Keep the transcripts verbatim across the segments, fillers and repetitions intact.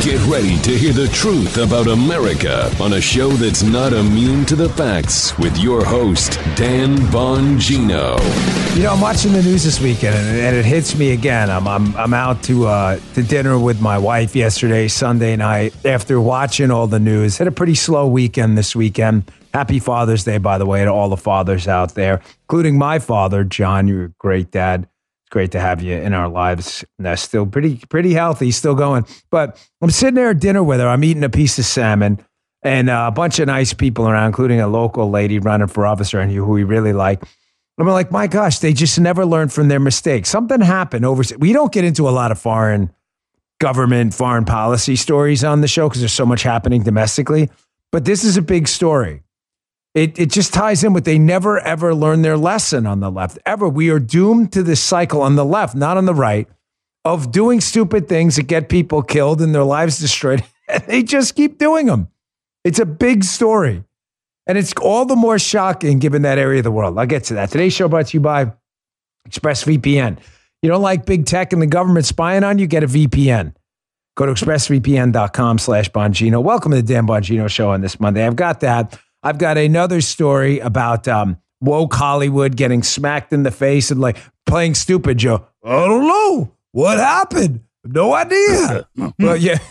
Get ready to hear the truth about America on a show that's not immune to the facts with your host, Dan Bongino. You know, I'm watching the news this weekend, and, and it hits me again. I'm I'm I'm out to uh, to dinner with my wife yesterday, Sunday night, after watching all the news. Had a pretty slow weekend this weekend. Happy Father's Day, by the way, to all the fathers out there, including my father, John. You're a great dad. It's great to have you in our lives. Uh, still pretty pretty healthy, still going. But I'm sitting there at dinner with her. I'm eating a piece of salmon, and uh, a bunch of nice people around, including a local lady running for officer and you who we really like. I'm like, my gosh, they just never learn from their mistakes. Something happened overseas. We don't get into a lot of foreign government, foreign policy stories on the show because there's so much happening domestically. But this is a big story. It it just ties in with they never, ever learn their lesson on the left. Ever. We are doomed to this cycle on the left, not on the right, of doing stupid things that get people killed and their lives destroyed. And they just keep doing them. It's a big story. And it's all the more shocking given that area of the world. I'll get to that. Today's show brought to you by ExpressVPN. You don't like big tech and the government spying on you? Get a V P N. Go to expressvpn.com slash Bongino. Welcome to the Dan Bongino Show on this Monday. I've got that. I've got another story about um, woke Hollywood getting smacked in the face and like playing stupid, Joe. I don't know. What happened? No idea. Well, yeah,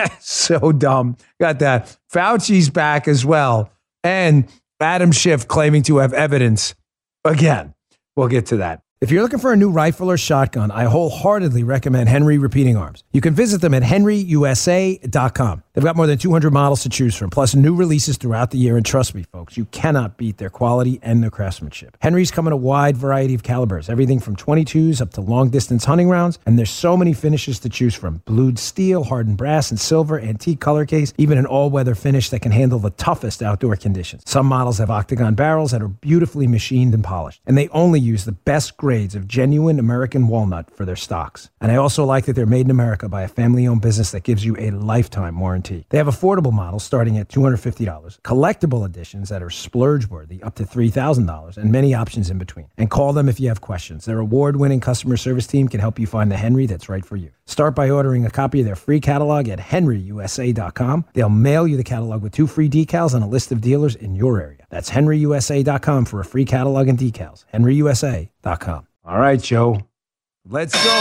so dumb. Got that. Fauci's back as well. And Adam Schiff claiming to have evidence again. We'll get to that. If you're looking for a new rifle or shotgun, I wholeheartedly recommend Henry Repeating Arms. You can visit them at henry u s a dot com. They've got more than two hundred models to choose from, plus new releases throughout the year. And trust me, folks, you cannot beat their quality and their craftsmanship. Henry's come in a wide variety of calibers, everything from twenty-twos up to long-distance hunting rounds. And there's so many finishes to choose from. Blued steel, hardened brass, and silver, antique color case, even an all-weather finish that can handle the toughest outdoor conditions. Some models have octagon barrels that are beautifully machined and polished. And they only use the best grade grades of genuine American walnut for their stocks. And I also like that they're made in America by a family-owned business that gives you a lifetime warranty. They have affordable models starting at two hundred fifty dollars, collectible editions that are splurge-worthy up to three thousand dollars, and many options in between. And call them if you have questions. Their award-winning customer service team can help you find the Henry that's right for you. Start by ordering a copy of their free catalog at henry u s a dot com. They'll mail you the catalog with two free decals and a list of dealers in your area. That's henry u s a dot com for a free catalog and decals. henry u s a dot com. All right, Joe. Let's go.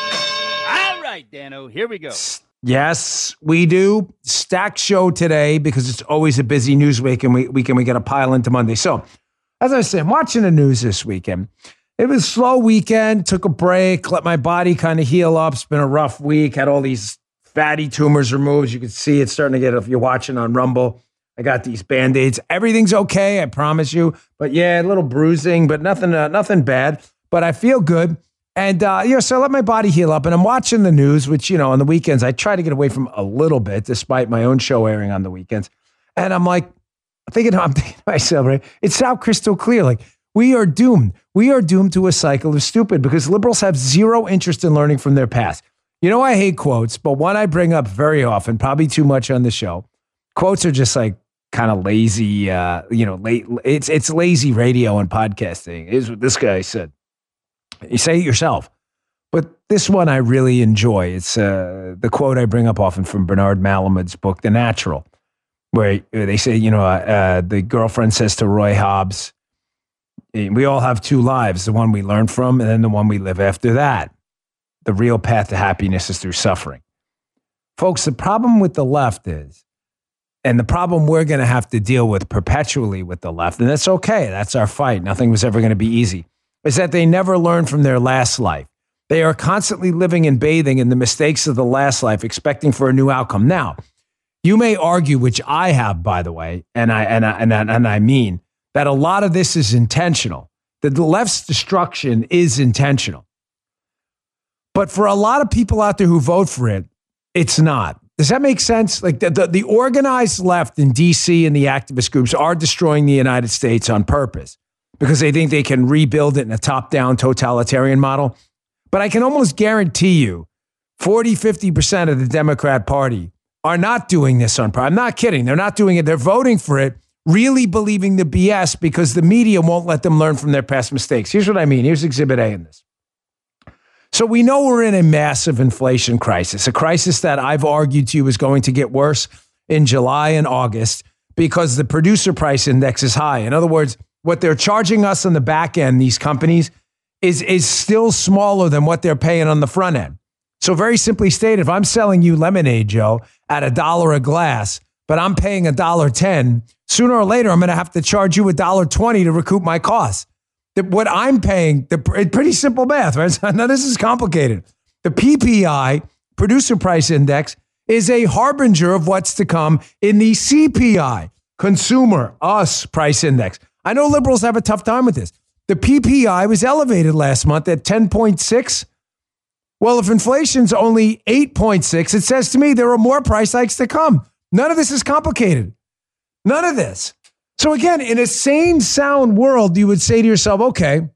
All right, Dano. Here we go. Yes, we do. Stacked show today because it's always a busy news week and we weekend we got to pile into Monday. So, as I said, I'm watching the news this weekend. It was a slow weekend. Took a break. Let my body kind of heal up. It's been a rough week. Had all these fatty tumors removed. You can see it's starting to get, if you're watching on Rumble, I got these Band-Aids. Everything's okay, I promise you. But yeah, a little bruising, but nothing, uh, nothing bad. But I feel good. And, uh, you know, so I let my body heal up. And I'm watching the news, which, you know, on the weekends, I try to get away from a little bit, despite my own show airing on the weekends. And I'm like, I'm thinking, I'm thinking to myself, right? It's now crystal clear. Like, we are doomed. We are doomed to a cycle of stupid because liberals have zero interest in learning from their past. You know, I hate quotes, but one I bring up very often, probably too much on the show. Quotes are just like kind of lazy, uh, you know, late. It's, it's lazy radio and podcasting is what this guy said. You say it yourself. But this one I really enjoy. It's uh, the quote I bring up often from Bernard Malamud's book, The Natural, where they say, you know, uh, the girlfriend says to Roy Hobbs, we all have two lives, the one we learn from and then the one we live after that. The real path to happiness is through suffering. Folks, the problem with the left is, and the problem we're going to have to deal with perpetually with the left, and that's okay, that's our fight, nothing was ever going to be easy, is that they never learn from their last life. They are constantly living and bathing in the mistakes of the last life, expecting for a new outcome. Now, you may argue, which I have, by the way, and I and I, and I, and I mean, that a lot of this is intentional. That the left's destruction is intentional. But for a lot of people out there who vote for it, it's not. Does that make sense? Like the, the, the organized left in D C and the activist groups are destroying the United States on purpose because they think they can rebuild it in a top-down totalitarian model. But I can almost guarantee you forty, fifty percent of the Democrat Party are not doing this on purpose. I'm not kidding. They're not doing it. They're voting for it, really believing the B S because the media won't let them learn from their past mistakes. Here's what I mean. Here's Exhibit A in this. So we know we're in a massive inflation crisis, a crisis that I've argued to you is going to get worse in July and August because the producer price index is high. In other words, what they're charging us on the back end, these companies, is, is still smaller than what they're paying on the front end. So very simply stated, if I'm selling you lemonade, Joe, at a dollar a glass, but I'm paying a dollar ten, sooner or later, I'm going to have to charge you a dollar twenty to recoup my costs. The, what I'm paying, the pretty simple math, right? Now, this is complicated. The P P I, Producer Price Index, is a harbinger of what's to come in the C P I, Consumer, Us Price Index. I know liberals have a tough time with this. The P P I was elevated last month at ten point six. Well, if inflation's only eight point six, it says to me there are more price hikes to come. None of this is complicated. None of this. So again, in a sane, sound world, you would say to yourself, okay,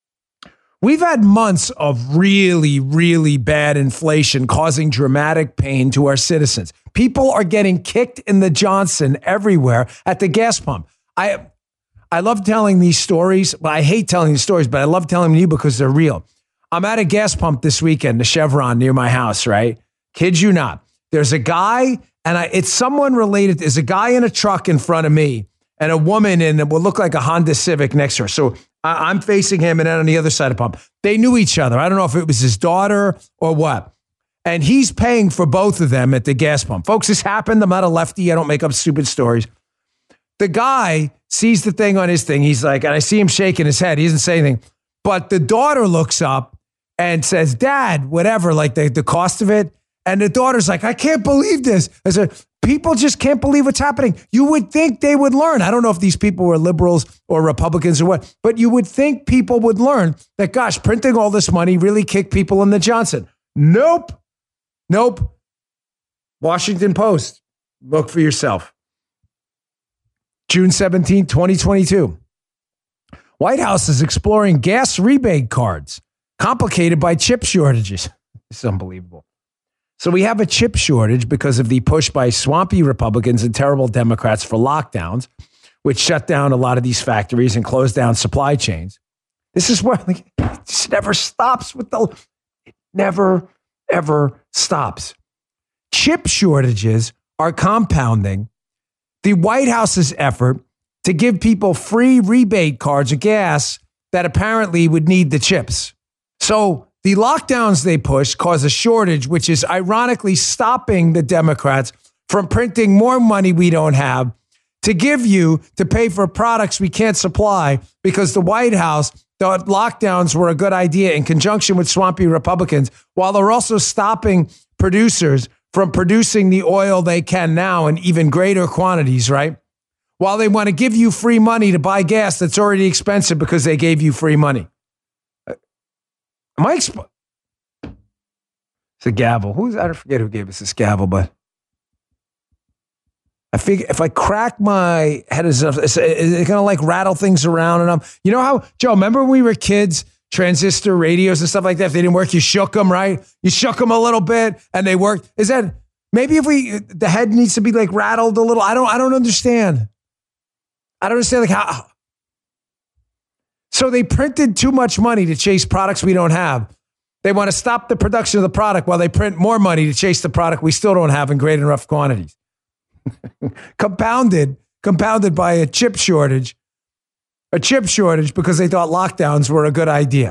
we've had months of really, really bad inflation causing dramatic pain to our citizens. People are getting kicked in the Johnson everywhere at the gas pump. I I love telling these stories. Well, I hate telling these stories, but I love telling them to you because they're real. I'm at a gas pump this weekend, the Chevron near my house, right? Kid you not. There's a guy, and I, it's someone related. There's a guy in a truck in front of me and a woman in what will look like a Honda Civic next to her. So I, I'm facing him and then on the other side of the pump. They knew each other. I don't know if it was his daughter or what. And he's paying for both of them at the gas pump. Folks, this happened. I'm not a lefty. I don't make up stupid stories. The guy sees the thing on his thing. He's like, and I see him shaking his head. He doesn't say anything. But the daughter looks up and says, Dad, whatever, like the, the cost of it. And the daughter's like, I can't believe this. I said, people just can't believe what's happening. You would think they would learn. I don't know if these people were liberals or Republicans or what, but you would think people would learn that, gosh, printing all this money really kicked people in the Johnson. Nope. Nope. Washington Post. Look for yourself. June seventeenth, twenty twenty-two. White House is exploring gas rebate cards, complicated by chip shortages. It's unbelievable. So we have a chip shortage because of the push by swampy Republicans and terrible Democrats for lockdowns, which shut down a lot of these factories and closed down supply chains. This is where like, it just never stops with the, it never, ever stops. Chip shortages are compounding the White House's effort to give people free rebate cards of gas that apparently would need the chips. So the lockdowns they push cause a shortage, which is ironically stopping the Democrats from printing more money we don't have to give you to pay for products we can't supply because the White House thought lockdowns were a good idea in conjunction with swampy Republicans, while they're also stopping producers from producing the oil they can now in even greater quantities, right? While they want to give you free money to buy gas that's already expensive because they gave you free money. Am I exp- It's a gavel. Who's I don't forget who gave us this gavel, but I figure if I crack my head, is it, is it gonna like rattle things around? And I'm, you know how, Joe? Remember when we were kids, transistor radios and stuff like that? If they didn't work, you shook them, right? You shook them a little bit, and they worked. Is that maybe if we the head needs to be like rattled a little? I don't. I don't understand. I don't understand like how. So they printed too much money to chase products we don't have. They want to stop the production of the product while they print more money to chase the product we still don't have in great enough quantities. compounded, compounded by a chip shortage, a chip shortage because they thought lockdowns were a good idea.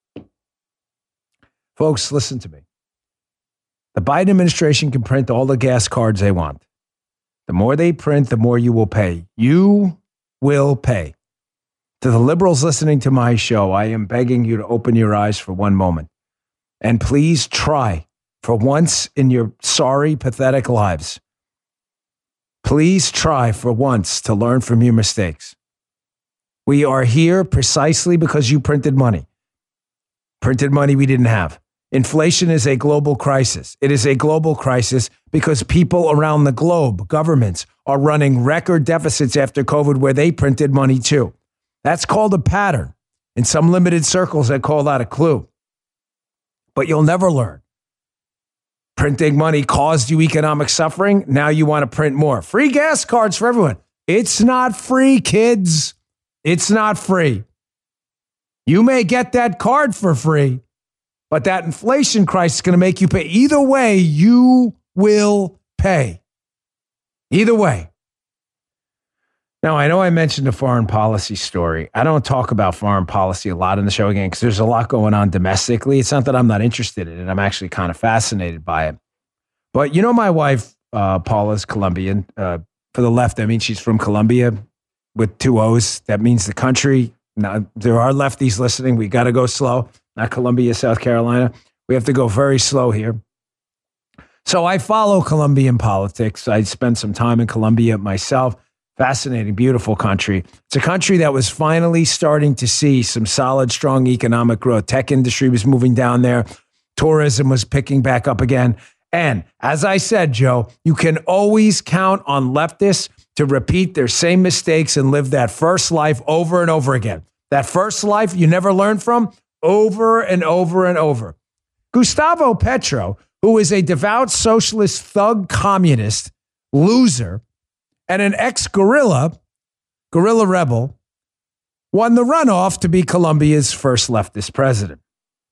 Folks, listen to me. The Biden administration can print all the gas cards they want. The more they print, the more you will pay. You will pay. To the liberals listening to my show, I am begging you to open your eyes for one moment. And please try, for once in your sorry, pathetic lives, please try for once to learn from your mistakes. We are here precisely because you printed money. Printed money we didn't have. Inflation is a global crisis. It is a global crisis because people around the globe, governments, are running record deficits after COVID where they printed money too. That's called a pattern. In some limited circles, I call that a clue. But you'll never learn. Printing money caused you economic suffering. Now you want to print more. Free gas cards for everyone. It's not free, kids. It's not free. You may get that card for free, But that inflation crisis is going to make you pay. Either way, you will pay. Either way. Now, I know I mentioned the foreign policy story. I don't talk about foreign policy a lot in the show again because there's a lot going on domestically. It's not that I'm not interested in it. I'm actually kind of fascinated by it. But you know, my wife, uh, Paula's Colombian. Uh, for the left, I mean, she's from Colombia with two O's. That means the country. Now, there are lefties listening. We got to go slow. Not Columbia, South Carolina. We have to go very slow here. So I follow Colombian politics. I spent some time in Colombia myself. Fascinating, beautiful country. It's a country that was finally starting to see some solid, strong economic growth. Tech industry was moving down there. Tourism was picking back up again. And as I said, Joe, you can always count on leftists to repeat their same mistakes and live that first life over and over again. That first life you never learned from, over and over and over. Gustavo Petro, who is a devout socialist thug communist loser, and an ex-guerrilla, guerrilla rebel, won the runoff to be Colombia's first leftist president.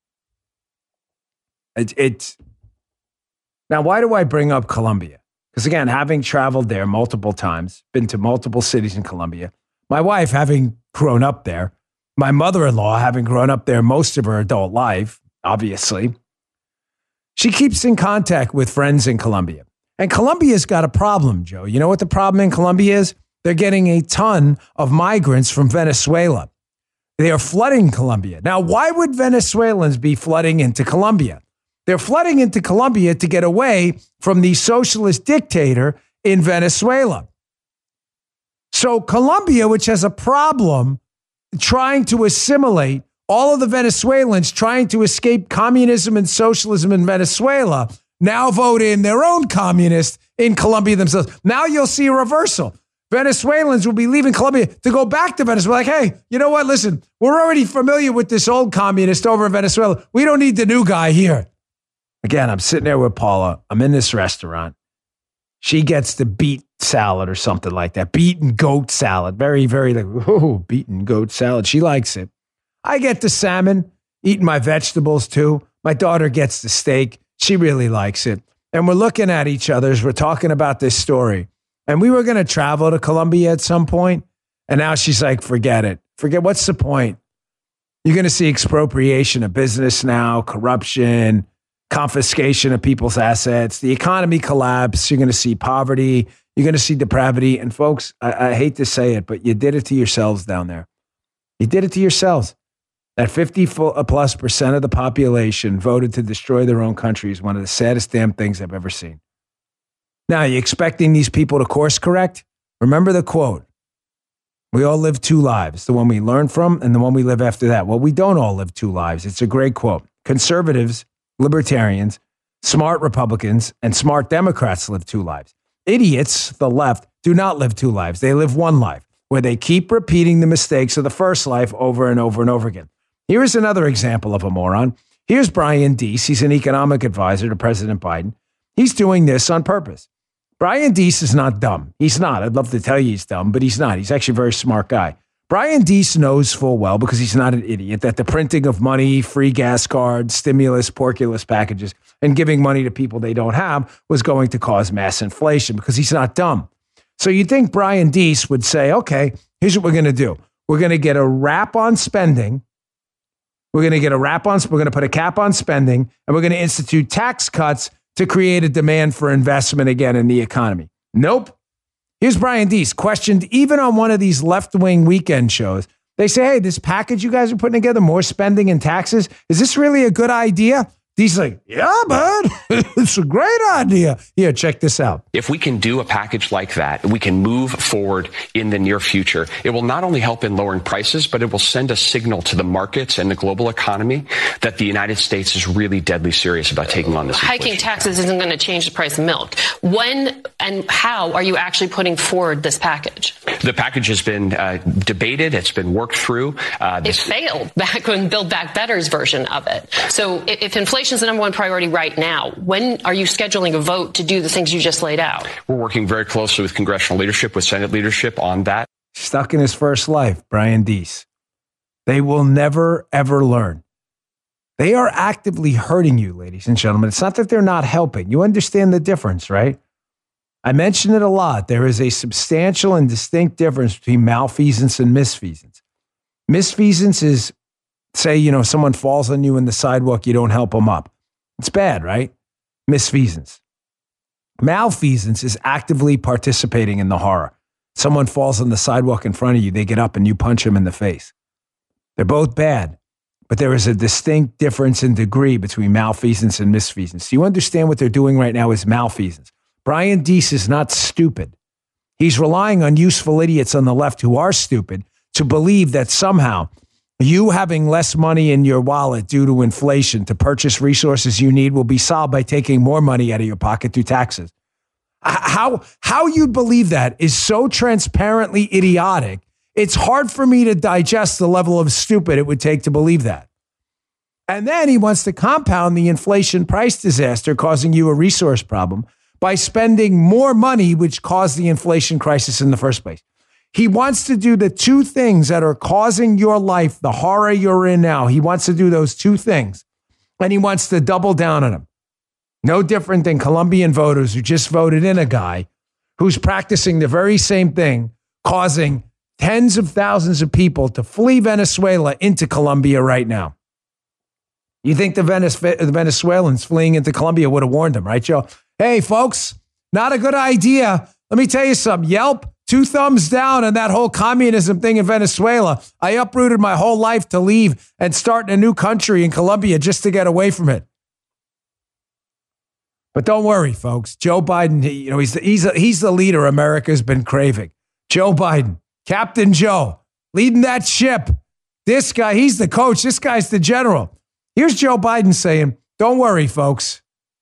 It, it's now, why do I bring up Colombia? Because again, having traveled there multiple times, been to multiple cities in Colombia, my wife having grown up there, my mother-in-law having grown up there most of her adult life, obviously, she keeps in contact with friends in Colombia. And Colombia's got a problem, Joe. You know what the problem in Colombia is? They're getting a ton of migrants from Venezuela. They are flooding Colombia. Now, why would Venezuelans be flooding into Colombia? They're flooding into Colombia to get away from the socialist dictator in Venezuela. So Colombia, which has a problem trying to assimilate all of the Venezuelans trying to escape communism and socialism in Venezuela, now vote in their own communists in Colombia themselves. Now you'll see a reversal. Venezuelans will be leaving Colombia to go back to Venezuela. Like, hey, you know what? Listen, we're already familiar with this old communist over in Venezuela. We don't need the new guy here. Again, I'm sitting there with Paula. I'm in this restaurant. She gets the beet salad or something like that. Beet and goat salad. Very, very like, oh, beet and goat salad. She likes it. I get the salmon, eating my vegetables too. My daughter gets the steak. She really likes it. And we're looking at each other as we're talking about this story. And we were going to travel to Colombia at some point. And now she's like, forget it. Forget, what's the point? You're going to see expropriation of business now, corruption, confiscation of people's assets, the economy collapse. You're going to see poverty. You're going to see depravity. And folks, I, I hate to say it, but you did it to yourselves down there. You did it to yourselves. That fifty plus percent of the population voted to destroy their own country is one of the saddest damn things I've ever seen. Now, are you expecting these people to course correct? Remember the quote. We all live two lives, the one we learn from and the one we live after that. Well, we don't all live two lives. It's a great quote. Conservatives, libertarians, smart Republicans, and smart Democrats live two lives. Idiots, the left, do not live two lives. They live one life, where they keep repeating the mistakes of the first life over and over and over again. Here's another example of a moron. Here's Brian Deese. He's an economic advisor to President Biden. He's doing this on purpose. Brian Deese is not dumb. He's not. I'd love to tell you he's dumb, but he's not. He's actually a very smart guy. Brian Deese knows full well, because he's not an idiot, that the printing of money, free gas cards, stimulus, porculus packages, and giving money to people they don't have was going to cause mass inflation, because he's not dumb. So you'd think Brian Deese would say, okay, here's what we're going to do. We're going to get a wrap on spending. We're going to get a wrap on, we're going to put a cap on spending, and we're going to institute tax cuts to create a demand for investment again in the economy. Nope. Here's Brian Deese, questioned even on one of these left-wing weekend shows. They say, hey, this package you guys are putting together, more spending and taxes, is this really a good idea? Dee's like, yeah, bud, it's a great idea. Here, check this out. If we can do a package like that, we can move forward in the near future. It will not only help in lowering prices, but it will send a signal to the markets and the global economy that the United States is really deadly serious about taking on this inflation. Hiking taxes isn't going to change the price of milk. When and how are you actually putting forward this package? The package has been uh, debated. It's been worked through. Uh, it failed back when Build Back Better's version of it. So if, if inflation is the number one priority right now, when are you scheduling a vote to do the things you just laid out? We're working very closely with congressional leadership, with Senate leadership on that. Stuck in his first life, Brian Deese. They will never, ever learn. They are actively hurting you, ladies and gentlemen. It's not that they're not helping. You understand the difference, right? I mention it a lot. There is a substantial and distinct difference between malfeasance and misfeasance. Misfeasance is, say, you know, someone falls on you in the sidewalk, you don't help them up. It's bad, right? Misfeasance. Malfeasance is actively participating in the horror. Someone falls on the sidewalk in front of you, they get up and you punch them in the face. They're both bad, but there is a distinct difference in degree between malfeasance and misfeasance. Do you understand what they're doing right now is malfeasance? Brian Deese is not stupid. He's relying on useful idiots on the left who are stupid to believe that somehow you having less money in your wallet due to inflation to purchase resources you need will be solved by taking more money out of your pocket through taxes. How, how you believe that is so transparently idiotic. It's hard for me to digest the level of stupid it would take to believe that. And then he wants to compound the inflation price disaster causing you a resource problem by spending more money, which caused the inflation crisis in the first place. He wants to do the two things that are causing your life, the horror you're in now. He wants to do those two things, and he wants to double down on them. No different than Colombian voters who just voted in a guy who's practicing the very same thing, causing tens of thousands of people to flee Venezuela into Colombia right now. You think the, Venez- the Venezuelans fleeing into Colombia would have warned them, right, Joe? Hey, folks, not a good idea. Let me tell you something. Yelp, two thumbs down on that whole communism thing in Venezuela. I uprooted my whole life to leave and start in a new country in Colombia just to get away from it. But don't worry, folks. Joe Biden, he, you know, he's the, he's, a, he's the leader America's been craving. Joe Biden, Captain Joe, leading that ship. This guy, he's the coach. This guy's the general. Here's Joe Biden saying, don't worry, folks.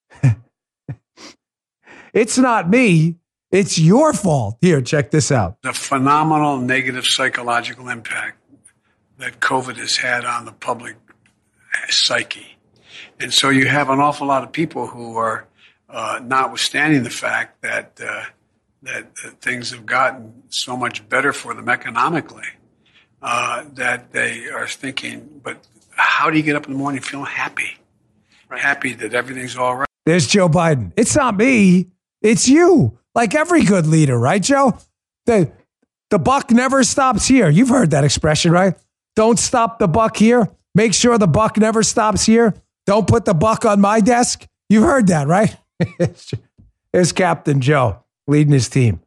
It's not me. It's your fault. Here, check this out. The phenomenal negative psychological impact that COVID has had on the public psyche. And so you have an awful lot of people who are, uh, notwithstanding the fact that, uh, that uh, things have gotten so much better for them economically, uh, that they are thinking, but how do you get up in the morning feeling happy? Right. Happy that everything's all right. There's Joe Biden. It's not me. It's you. Like every good leader, right, Joe? The, the buck never stops here. You've heard that expression, right? Don't stop the buck here. Make sure the buck never stops here. Don't put the buck on my desk. You've heard that, right? There's Captain Joe leading his team.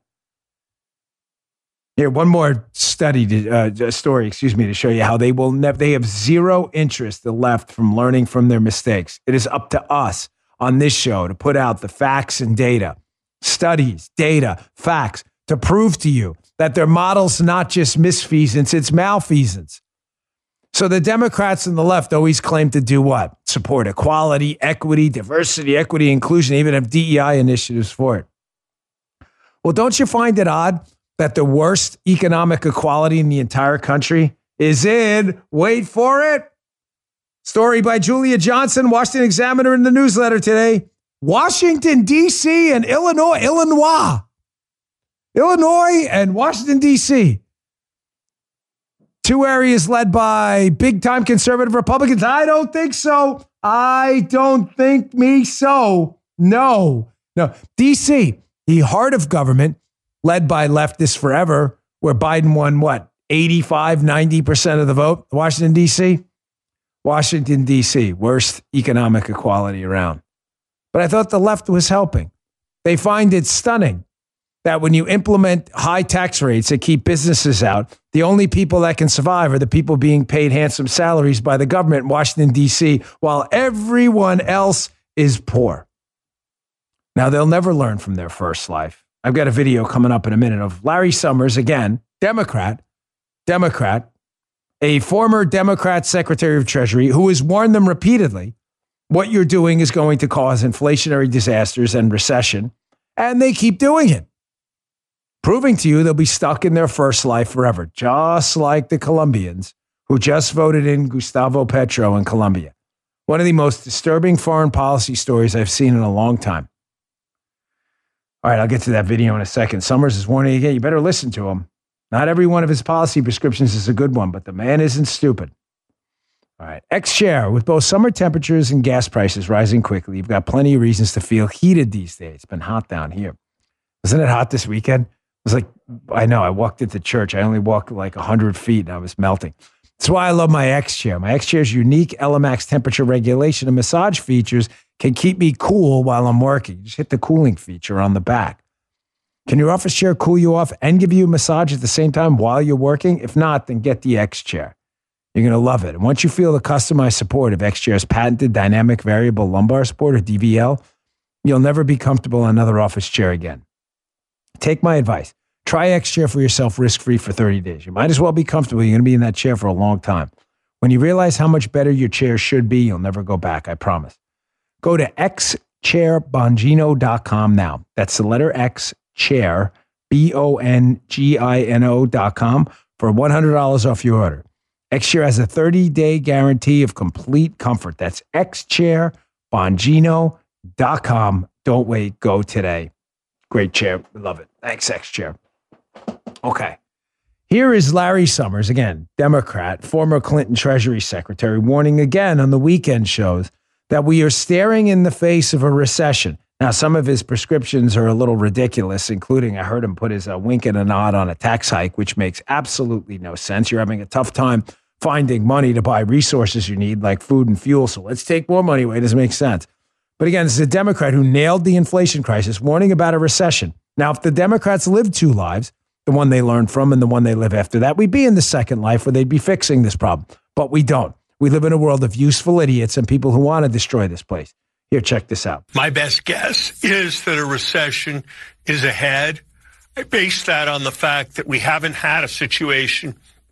Here, one more study, to, uh, story, excuse me, to show you how they will never, they have zero interest, the left, from learning from their mistakes. It is up to us on this show to put out the facts and data, studies, data, facts, to prove to you that their model's not just misfeasance, it's malfeasance. So the Democrats and the left always claim to do what? Support equality, equity, diversity, equity, inclusion, even have D E I initiatives for it. Well, don't you find it odd that the worst economic equality in the entire country is in, wait for it, story by Julia Johnson, Washington Examiner in the newsletter today, Washington, D C and Illinois, Illinois, Illinois and Washington, D C Two areas led by big-time conservative Republicans. I don't think so. I don't think me so. No, no. D C, the heart of government, led by leftists forever, where Biden won, what, eighty-five, ninety percent of the vote? Washington, D C? Washington, D C, worst economic equality around. But I thought the left was helping. They find it stunning that when you implement high tax rates that keep businesses out, the only people that can survive are the people being paid handsome salaries by the government in Washington, D C, while everyone else is poor. Now, they'll never learn from their first life. I've got a video coming up in a minute of Larry Summers, again, Democrat, Democrat, a former Democrat Secretary of Treasury who has warned them repeatedly, what you're doing is going to cause inflationary disasters and recession, and they keep doing it, proving to you they'll be stuck in their first life forever, just like the Colombians who just voted in Gustavo Petro in Colombia. One of the most disturbing foreign policy stories I've seen in a long time. All right, I'll get to that video in a second. Summers is warning again, you better listen to him. Not every one of his policy prescriptions is a good one, but the man isn't stupid. All right. X-Chair. With both summer temperatures and gas prices rising quickly, you've got plenty of reasons to feel heated these days. It's been hot down here. Wasn't it hot this weekend? It was like, I know, I walked into church. I only walked like one hundred feet and I was melting. That's why I love my X-Chair. My X-Chair's unique Elemax temperature regulation and massage features can keep me cool while I'm working. Just hit the cooling feature on the back. Can your office chair cool you off and give you a massage at the same time while you're working? If not, then get the X-Chair. You're going to love it. And once you feel the customized support of X-Chair's patented dynamic variable lumbar support, or D V L, you'll never be comfortable in another office chair again. Take my advice. Try X-Chair for yourself risk-free for thirty days. You might as well be comfortable. You're going to be in that chair for a long time. When you realize how much better your chair should be, you'll never go back, I promise. Go to x chair bongino dot com now. That's the letter X, chair, B O N G I N O dot com for one hundred dollars off your order. X-Chair has a thirty-day guarantee of complete comfort. That's x chair bongino dot com. Don't wait. Go today. Great chair. Love it. Thanks, X-Chair. Okay. Here is Larry Summers, again, Democrat, former Clinton Treasury Secretary, warning again on the weekend shows that we are staring in the face of a recession. Now, some of his prescriptions are a little ridiculous, including I heard him put his uh, wink and a nod on a tax hike, which makes absolutely no sense. You're having a tough time finding money to buy resources you need, like food and fuel. So let's take more money away. It doesn't make sense. But again, this is a Democrat who nailed the inflation crisis, warning about a recession. Now, if the Democrats lived two lives, the one they learned from and the one they live after that, we'd be in the second life where they'd be fixing this problem. But we don't. We live in a world of useful idiots and people who want to destroy this place. Here, check this out. My best guess is that a recession is ahead. I base that on the fact that we haven't had a situation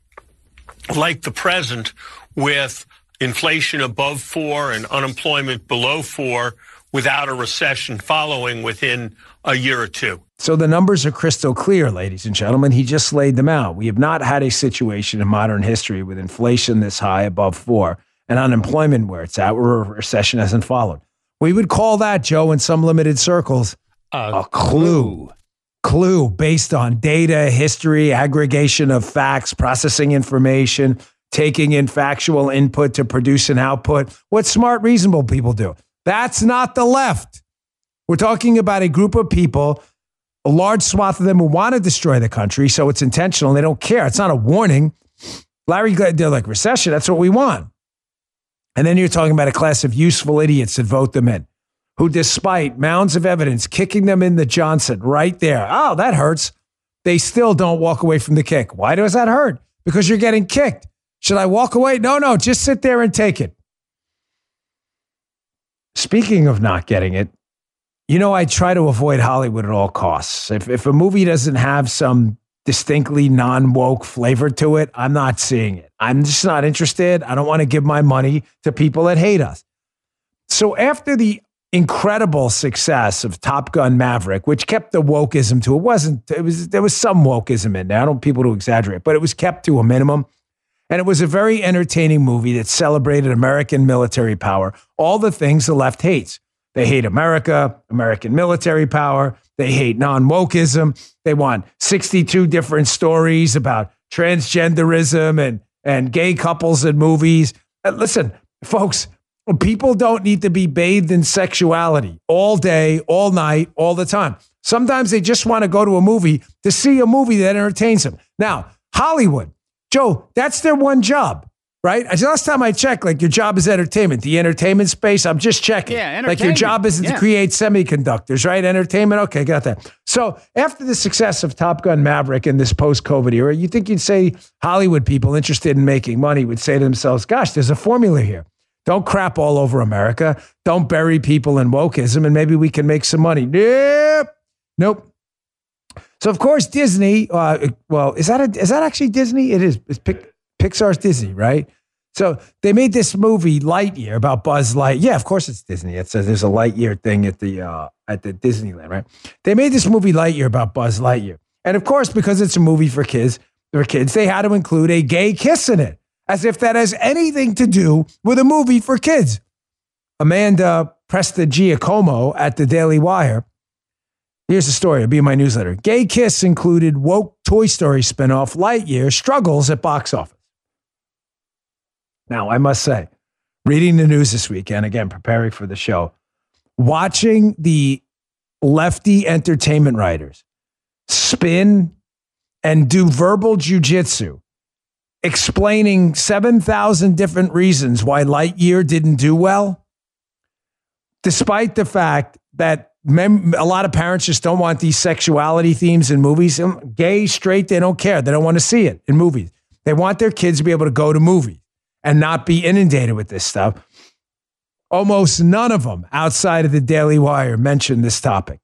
like the present with inflation above four and unemployment below four without a recession following within a year or two. So the numbers are crystal clear, ladies and gentlemen. He just laid them out. We have not had a situation in modern history with inflation this high above four and unemployment where it's at, where a recession hasn't followed. We would call that, Joe, in some limited circles, a, a clue. Clue based on data, history, aggregation of facts, processing information, taking in factual input to produce an output. What smart, reasonable people do. That's not the left. We're talking about a group of people, a large swath of them who want to destroy the country, so it's intentional. They don't care. It's not a warning. Larry, they're like, recession, that's what we want. And then you're talking about a class of useful idiots that vote them in, who, despite mounds of evidence kicking them in the Johnson right there, oh, that hurts, they still don't walk away from the kick. Why does that hurt? Because you're getting kicked. Should I walk away? No, no, just sit there and take it. Speaking of not getting it, you know, I try to avoid Hollywood at all costs. If, if a movie doesn't have some distinctly non-woke flavor to it, I'm not seeing it. I'm just not interested. I don't want to give my money to people that hate us. So after the incredible success of Top Gun Maverick, which kept the wokeism to, it wasn't, it was, there was some wokeism in there. I don't want people to exaggerate, but it was kept to a minimum. And it was a very entertaining movie that celebrated American military power, all the things the left hates. They hate America, American military power. They hate non-wokeism. They want sixty-two different stories about transgenderism and, and gay couples in movies. And listen, folks, people don't need to be bathed in sexuality all day, all night, all the time. Sometimes they just want to go to a movie to see a movie that entertains them. Now, Hollywood, Joe, that's their one job, right? Last time I checked, like, your job is entertainment. The entertainment space, I'm just checking. Yeah, entertainment. Like, your job isn't yeah. to create semiconductors, right? Entertainment, okay, got that. So after the success of Top Gun Maverick in this post-COVID era, you think you'd say Hollywood people interested in making money would say to themselves, gosh, there's a formula here. Don't crap all over America. Don't bury people in wokeism, and maybe we can make some money. Nope. Nope. So, of course, Disney, uh, well, is that a, is that actually Disney? It is. It's Pic, Pixar's Disney, right? So they made this movie Lightyear about Buzz Lightyear. Yeah, of course it's Disney. It says there's a Lightyear thing at the uh, at the Disneyland, right? They made this movie Lightyear about Buzz Lightyear. And, of course, because it's a movie for kids, for kids, they had to include a gay kiss in it, as if that has anything to do with a movie for kids. Amanda Prestigiacomo at the Daily Wire. Here's the story. It'll be in my newsletter. Gay Kiss included woke Toy Story spinoff Lightyear struggles at box office. Now, I must say, reading the news this weekend, again, preparing for the show, watching the lefty entertainment writers spin and do verbal jujitsu, explaining seven thousand different reasons why Lightyear didn't do well, despite the fact that mem- a lot of parents just don't want these sexuality themes in movies. Gay, straight, they don't care. They don't want to see it in movies. They want their kids to be able to go to movies and not be inundated with this stuff. Almost none of them outside of the Daily Wire mentioned this topic.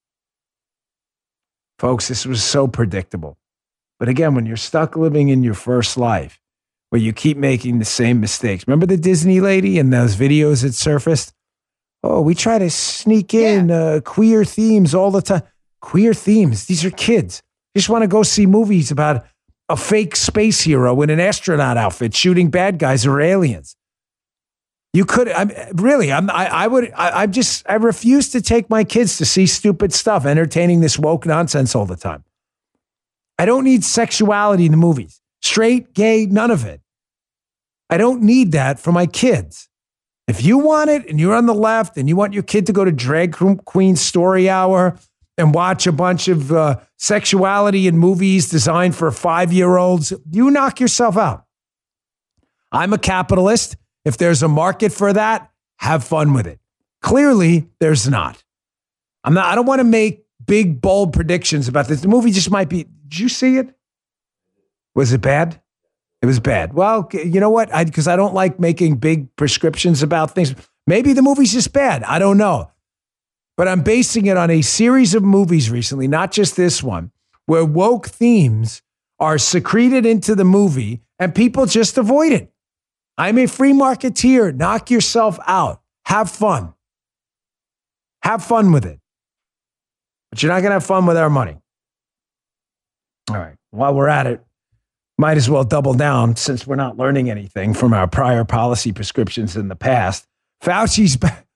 Folks, this was so predictable. But again, when you're stuck living in your first life, where you keep making the same mistakes. Remember the Disney lady and those videos that surfaced? Oh, we try to sneak in yeah. uh, queer themes all the time. Queer themes. These are kids. You just want to go see movies about a fake space hero in an astronaut outfit shooting bad guys or aliens. You could, I'm really, I'm, I, I would, I, I just, I refuse to take my kids to see stupid stuff, entertaining this woke nonsense all the time. I don't need sexuality in the movies. Straight, gay, none of it. I don't need that for my kids. If you want it and you're on the left and you want your kid to go to Drag Queen Story Hour and watch a bunch of uh, sexuality in movies designed for five-year-olds, you knock yourself out. I'm a capitalist. If there's a market for that, have fun with it. Clearly, there's not. I'm not. I don't want to make big, bold predictions about this. The movie just might be. Did you see it? Was it bad? It was bad. Well, you know what? Because I, I don't like making big prescriptions about things. Maybe the movie's just bad. I don't know. But I'm basing it on a series of movies recently, not just this one, where woke themes are secreted into the movie and people just avoid it. I'm a free marketeer. Knock yourself out. Have fun. Have fun with it. But you're not going to have fun with our money. All right. While we're at it, might as well double down since we're not learning anything from our prior policy prescriptions in the past. Fauci's back.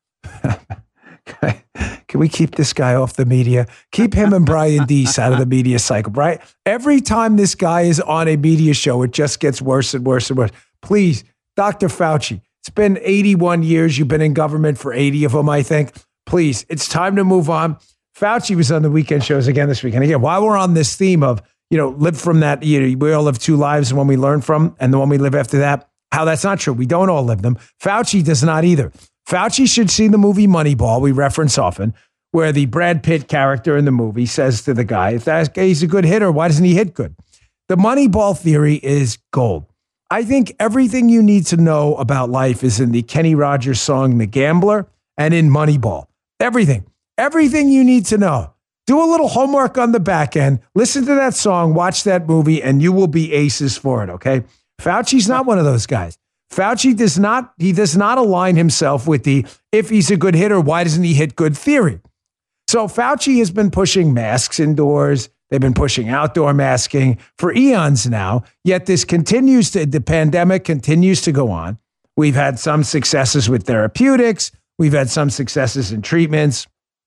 Can we keep this guy off the media? Keep him and Brian Deese out of the media cycle, right? Every time this guy is on a media show, it just gets worse and worse and worse. Please, Doctor Fauci, it's been eighty-one years. You've been in government for eighty of them, I think. Please, it's time to move on. Fauci was on the weekend shows again this weekend. Again, while we're on this theme of, you know, live from that, you know, we all live two lives, the one we learn from and the one we live after that, how that's not true. We don't all live them. Fauci does not either. Fauci should see the movie Moneyball, we reference often, where the Brad Pitt character in the movie says to the guy, if that guy's a good hitter, why doesn't he hit good? The Moneyball theory is gold. I think everything you need to know about life is in the Kenny Rogers song, The Gambler, and in Moneyball. Everything. Everything you need to know. Do a little homework on the back end. Listen to that song, watch that movie, and you will be aces for it, okay? Fauci's not one of those guys. Fauci does not, he does not align himself with the, if he's a good hitter, why doesn't he hit good theory? So Fauci has been pushing masks indoors. They've been pushing outdoor masking for eons now, yet this continues to, the pandemic continues to go on. We've had some successes with therapeutics. We've had some successes in treatments.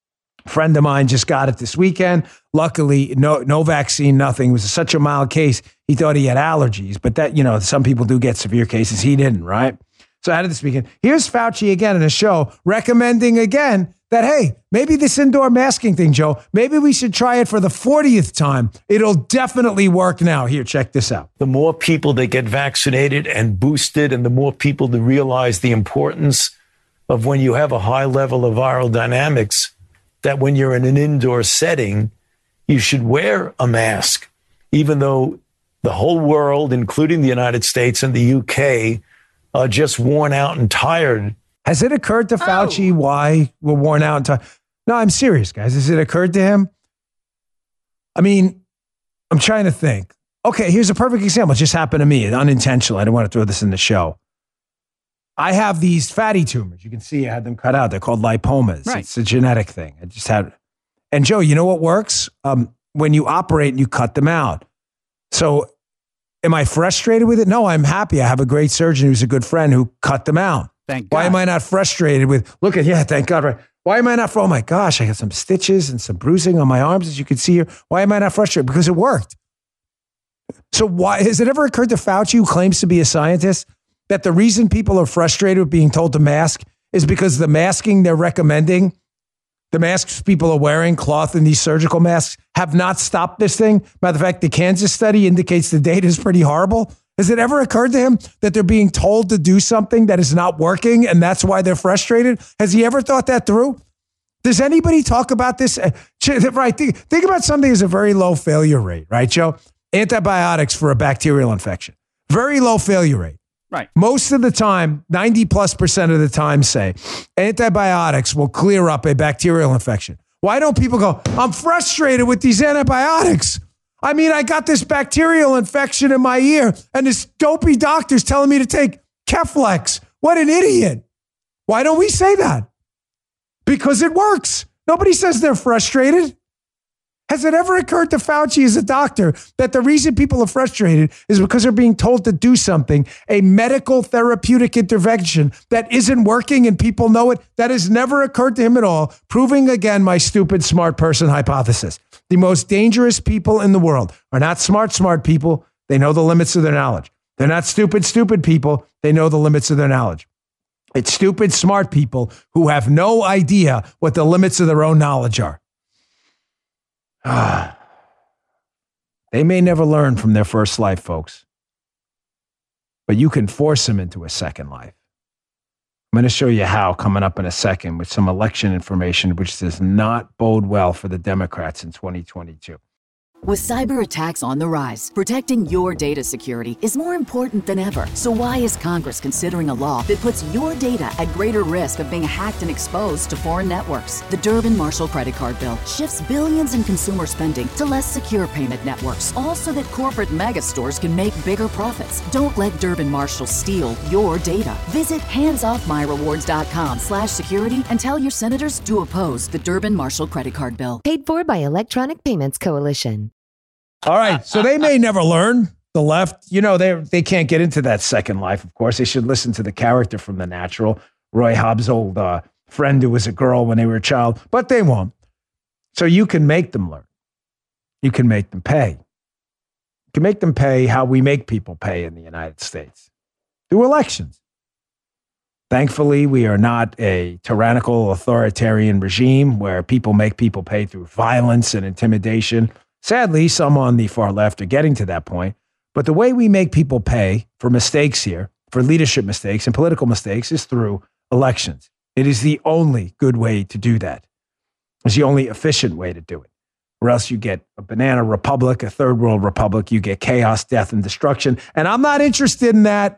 A friend of mine just got it this weekend. Luckily, no no vaccine, nothing. It was such a mild case. He thought he had allergies, but that, you know, some people do get severe cases. He didn't, right? So I had it this weekend. Here's Fauci again in a show recommending again that, hey, maybe this indoor masking thing, Joe, maybe we should try it for the fortieth time. It'll definitely work now. Here, check this out. The more people that get vaccinated and boosted and the more people that realize the importance of when you have a high level of viral dynamics, that when you're in an indoor setting, you should wear a mask, even though the whole world, including the United States and the U K, are just worn out and tired. Has it occurred to Fauci oh. why we're worn out and tired? No, I'm serious, guys. Has it occurred to him? I mean, I'm trying to think. Okay, here's a perfect example. It just happened to me, unintentional. I didn't want to throw this in the show. I have these fatty tumors. You can see I had them cut out. They're called lipomas. Right. It's a genetic thing. I just had, and Joe, you know what works? Um, when you operate and you cut them out. So am I frustrated with it? No, I'm happy. I have a great surgeon who's a good friend who cut them out. Thank God. Why am I not frustrated with, look at, yeah, thank God. Right. Why am I not, oh my gosh, I got some stitches and some bruising on my arms, as you can see here. Why am I not frustrated? Because it worked. So why, has it ever occurred to Fauci, who claims to be a scientist, that the reason people are frustrated with being told to mask is because the masking they're recommending, the masks people are wearing, cloth and these surgical masks, have not stopped this thing? Matter of fact, the Kansas study indicates the data is pretty horrible. Has it ever occurred to him that they're being told to do something that is not working and that's why they're frustrated? Has he ever thought that through? Does anybody talk about this? Right. Think, think about something as a very low failure rate, right, Joe? Antibiotics for a bacterial infection. Very low failure rate. Right. Most of the time, ninety plus percent of the time, say, antibiotics will clear up a bacterial infection. Why don't people go, I'm frustrated with these antibiotics? I mean, I got this bacterial infection in my ear and this dopey doctor's telling me to take Keflex. What an idiot. Why don't we say that? Because it works. Nobody says they're frustrated. Has it ever occurred to Fauci as a doctor that the reason people are frustrated is because they're being told to do something, a medical therapeutic intervention that isn't working and people know it? That has never occurred to him at all, proving again my stupid smart person hypothesis. The most dangerous people in the world are not smart, smart people. They know the limits of their knowledge. They're not stupid, stupid people. They know the limits of their knowledge. It's stupid, smart people who have no idea what the limits of their own knowledge are. They may never learn from their first life, folks, but you can force them into a second life. I'm going to show you how coming up in a second with some election information, which does not bode well for the Democrats in twenty twenty-two. With cyber attacks on the rise, protecting your data security is more important than ever. So why is Congress considering a law that puts your data at greater risk of being hacked and exposed to foreign networks? The Durbin-Marshall credit card bill shifts billions in consumer spending to less secure payment networks, all so that corporate mega stores can make bigger profits. Don't let Durbin-Marshall steal your data. Visit handsoffmyrewards.com slash security and tell your senators to oppose the Durbin-Marshall credit card bill. Paid for by Electronic Payments Coalition. All right, so they may never learn, the left. You know, they they can't get into that second life, of course. They should listen to the character from The Natural, Roy Hobbs' old uh, friend who was a girl when they were a child, but they won't. So you can make them learn. You can make them pay. You can make them pay how we make people pay in the United States, through elections. Thankfully, we are not a tyrannical, authoritarian regime where people make people pay through violence and intimidation. Sadly, some on the far left are getting to that point. But the way we make people pay for mistakes here, for leadership mistakes and political mistakes, is through elections. It is the only good way to do that. It's the only efficient way to do it. Or else you get a banana republic, a third world republic. You get chaos, death, and destruction. And I'm not interested in that.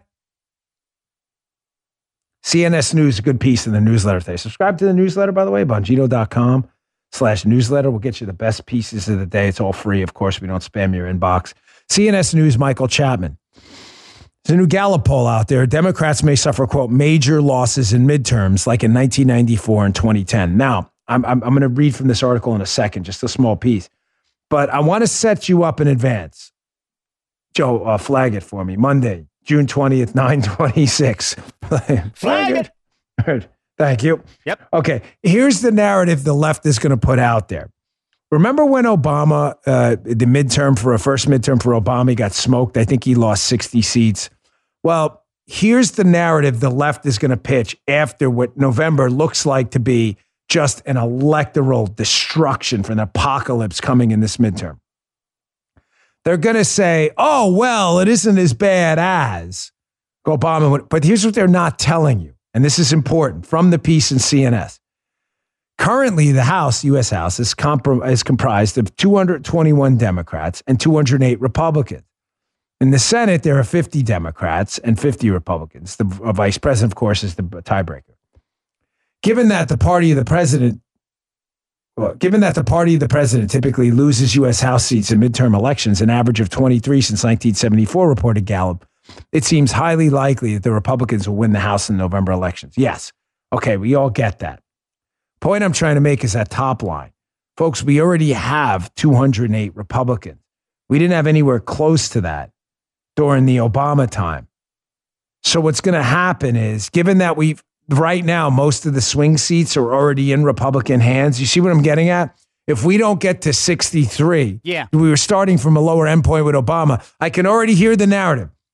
C N S News, a good piece in the newsletter today. Subscribe to the newsletter, by the way, bongino.com. slash newsletter. We'll get you the best pieces of the day. It's all free. Of course, we don't spam your inbox. C N S News, Michael Chapman. There's a new Gallup poll out there. Democrats may suffer, quote, major losses in midterms like in nineteen ninety-four and twenty ten. Now, I'm, I'm, I'm going to read from this article in a second, just a small piece. But I want to set you up in advance. Joe, uh, flag it for me. Monday, June twentieth, nine twenty-six. Flag it. Thank you. Yep. Okay. Here's the narrative the left is going to put out there. Remember when Obama, uh, the midterm for a first midterm for Obama, he got smoked? I think he lost sixty seats. Well, here's the narrative the left is going to pitch after what November looks like to be just an electoral destruction for an apocalypse coming in this midterm. They're going to say, oh, well, it isn't as bad as Obama. But here's what they're not telling you. And this is important from the piece in C N S. Currently, the House, U S House, is, comp- is comprised of two hundred twenty-one Democrats and two hundred eight Republicans. In the Senate, there are fifty Democrats and fifty Republicans. The vice president, of course, is the tiebreaker. Given that the party of the president, well, given that the party of the president typically loses U S House seats in midterm elections, an average of twenty-three since nineteen seventy-four, reported Gallup, it seems highly likely that the Republicans will win the House in November elections. Yes. Okay, we all get that. Point I'm trying to make is that top line. Folks, we already have two hundred eight Republicans. We didn't have anywhere close to that during the Obama time. So what's going to happen is, given that we've, right now, most of the swing seats are already in Republican hands. You see what I'm getting at? If we don't get to sixty-three, yeah. we were starting from a lower endpoint with Obama. I can already hear the narrative.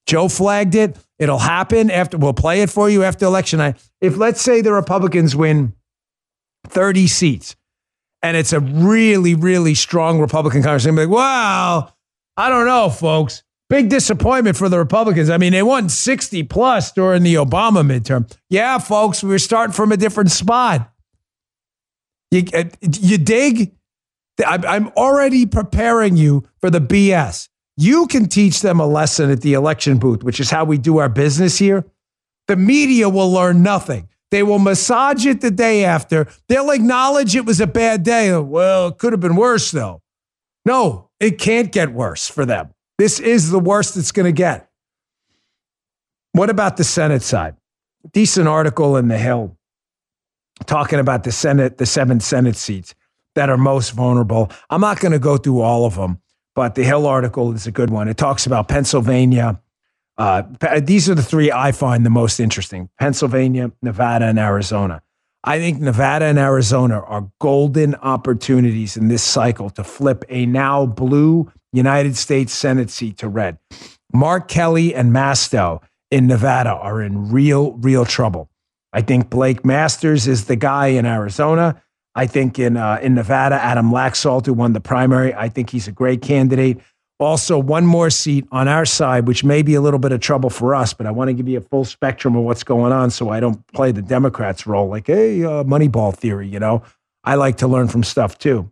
Joe flagged it. It'll happen after, we'll play it for you after election night. If let's say the Republicans win thirty seats and it's a really, really strong Republican Congress, they'll be like, wow, I don't know, folks. Big disappointment for the Republicans. I mean, they won sixty plus during the Obama midterm. Yeah, folks, we were starting from a different spot. You, you dig? I'm already preparing you for the B S. You can teach them a lesson at the election booth, which is how we do our business here. The media will learn nothing. They will massage it the day after. They'll acknowledge it was a bad day. Well, it could have been worse, though. No, it can't get worse for them. This is the worst it's going to get. What about the Senate side? Decent article in The Hill talking about the Senate, the seven Senate seats that are most vulnerable. I'm not going to go through all of them, but the Hill article is a good one. It talks about Pennsylvania. Uh, these are the three I find the most interesting: Pennsylvania, Nevada, and Arizona. I think Nevada and Arizona are golden opportunities in this cycle to flip a now blue United States Senate seat to red. Mark Kelly and Masto in Nevada are in real, real trouble. I think Blake Masters is the guy in Arizona. I think in uh, in Nevada, Adam Laxalt, who won the primary, I think he's a great candidate. Also, one more seat on our side, which may be a little bit of trouble for us, but I want to give you a full spectrum of what's going on so I don't play the Democrats' role like, hey, uh, Moneyball theory, you know. I like to learn from stuff, too.